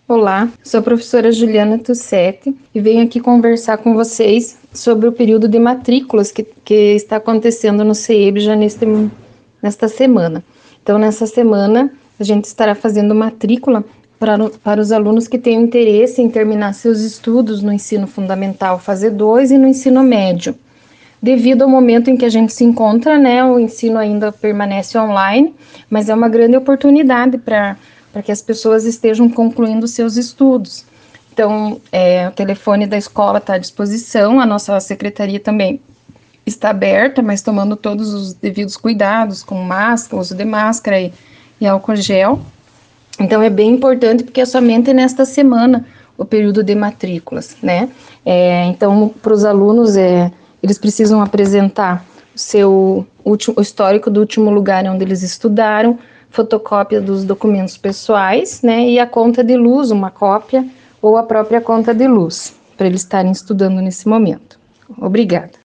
Olá, sou a professora Juliana Tussetti e venho aqui conversar com vocês sobre o período de matrículas que está acontecendo no CEIB já nesta semana. Então, nessa semana, a gente estará fazendo matrícula para os alunos que têm interesse em terminar seus estudos no ensino fundamental fase 2 e no ensino médio. Devido ao momento em que a gente se encontra, né, o ensino ainda permanece online, mas é uma grande oportunidade para que as pessoas estejam concluindo seus estudos. Então, o telefone da escola está à disposição, a nossa secretaria também está aberta, mas tomando todos os devidos cuidados, com máscara, uso de máscara e álcool gel. Então, é bem importante porque é somente nesta semana o período de matrículas, né? Então, para os alunos, eles precisam apresentar o histórico do último lugar onde eles estudaram, fotocópia dos documentos pessoais, né? E a conta de luz, uma cópia, ou a própria conta de luz, para eles estarem estudando nesse momento. Obrigada.